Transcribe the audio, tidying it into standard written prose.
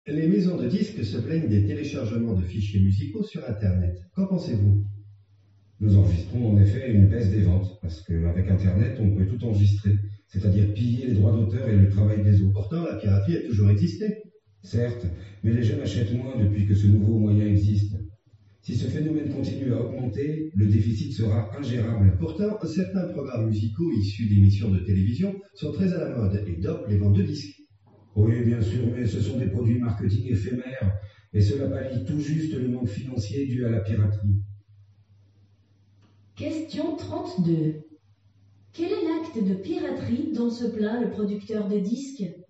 Les maisons de disques se plaignent des téléchargements de fichiers musicaux sur Internet. Qu'en pensez-vous? Nous enregistrons en effet une baisse des ventes, parce qu'avec Internet, on peut tout enregistrer, c'est-à-dire piller les droits d'auteur et le travail des autres. Pourtant, la piraterie a toujours existé. Certes, mais les jeunes achètent moins depuis que ce nouveau moyen existe. Si ce phénomène continue à augmenter, le déficit sera ingérable. Pourtant, certains programmes musicaux issus d'émissions de télévision sont très à la mode et dopent les ventes de disques. Oui, bien sûr, mais ce sont des produits marketing éphémères, et cela pallie tout juste le manque financier dû à la piraterie. Question 32. Quel est l'acte de piraterie dont se plaint le producteur de disques?